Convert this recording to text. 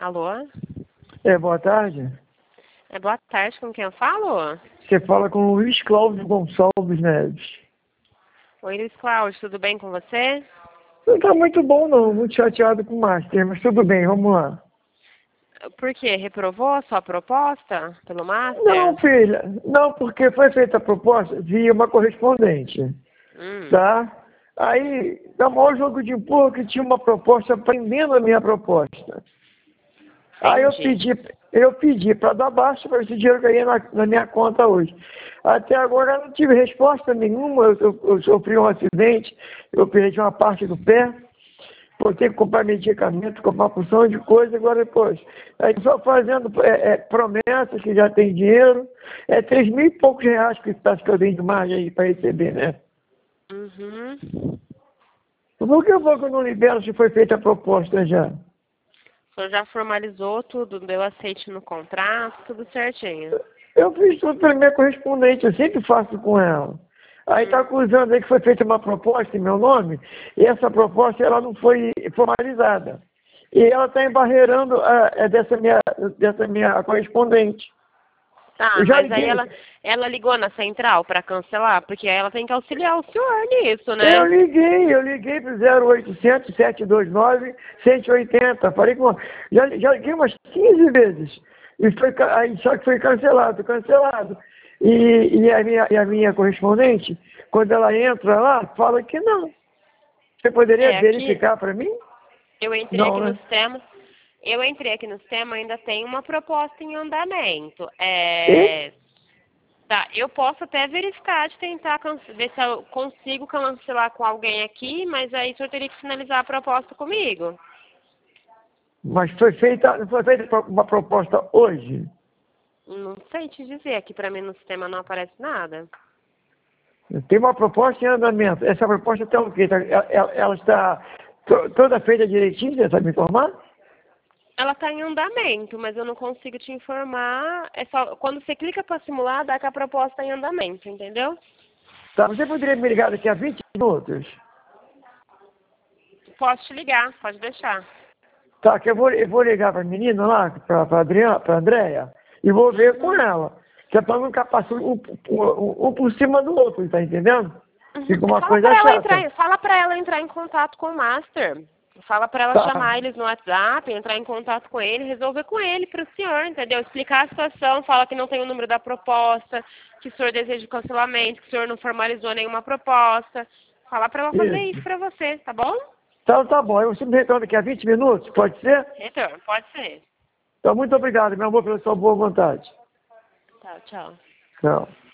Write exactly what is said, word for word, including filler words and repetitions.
Alô? É, boa tarde. É, boa tarde, com quem eu falo? Você fala com o Luiz Cláudio Gonçalves Neves. Oi, Luiz Cláudio, tudo bem com você? Não tá muito bom não, muito chateado com o Master, mas tudo bem, vamos lá. Por quê? Reprovou a sua proposta pelo Master? Não, filha, não, porque foi feita a proposta via uma correspondente, Hum. tá? Aí, dá o maior jogo de empurro que tinha uma proposta prendendo a minha proposta. Aí eu Entendi. pedi, eu pedi para dar baixa para esse dinheiro cair na, na minha conta hoje. Até agora eu não tive resposta nenhuma, eu, eu, eu sofri um acidente, eu perdi uma parte do pé, vou ter que comprar medicamento, comprar uma porção de coisa, agora depois. Aí só fazendo é, é, promessas que já tem dinheiro, é três mil e poucos reais que está que eu tenho de margem aí para receber, né? Uhum. Por que eu vou que eu não libero se foi feita a proposta já? O senhor já formalizou tudo, deu aceite no contrato, tudo certinho. Eu fiz tudo pela minha correspondente, eu sempre faço com ela. Aí está Hum. acusando aí que foi feita uma proposta em meu nome, e essa proposta ela não foi formalizada. E ela está embarreirando a, a dessa, minha, dessa minha correspondente. Tá, Eu já mas aí liguei. ela, ela ligou na central para cancelar? Porque aí ela tem que auxiliar o senhor nisso, Eu né? liguei, eu liguei para o zero oitocentos, sete dois nove, cento e oitenta. Falei com. Já, já liguei umas quinze vezes. E foi, ca- aí, só que foi cancelado, cancelado. E, e, a minha, e a minha correspondente, quando ela entra lá, fala que não. Você poderia É, aqui, verificar para mim? eu entrei Não, aqui no né? sistema, eu entrei aqui no sistema, ainda tem uma proposta em andamento. E? É, tá, eu posso até verificar de tentar cance- ver se eu consigo cancelar com alguém aqui, mas aí o senhor teria que finalizar a proposta comigo. Mas foi feita, foi feita uma proposta hoje. Não sei te dizer, aqui pra mim no sistema não aparece nada. Tem uma proposta em andamento. Essa proposta está o quê? Tá- Ela, ela- ela está to- toda feita direitinho, você sabe me informar? Ela está em andamento, mas eu não consigo te informar. É só quando você clica para simular, dá que a proposta está em andamento, entendeu? Tá, você poderia me ligar daqui a vinte minutos? Posso te ligar, pode deixar. Tá, que eu vou, eu vou ligar para a menina lá, para a Adriana, para a Andréia, e vou ver com Uhum. ela. Que é para não ficar passando um, um, um por cima do outro, tá entendendo? Uhum. Fica uma Fala coisa para ela chata. entrar, fala para ela entrar em contato com o Master. Fala para ela Tá, chamar eles no WhatsApp, entrar em contato com ele, resolver com ele para o senhor, entendeu? Explicar a situação, fala que não tem o número da proposta, que o senhor deseja cancelamento, que o senhor não formalizou nenhuma proposta. Fala para ela fazer isso isso. para você, tá bom? Então tá bom, eu sempre retorno daqui a vinte minutos, pode ser? Retorno, pode ser. Então muito obrigado, meu amor, pela sua boa vontade. Tá, tchau. Tchau.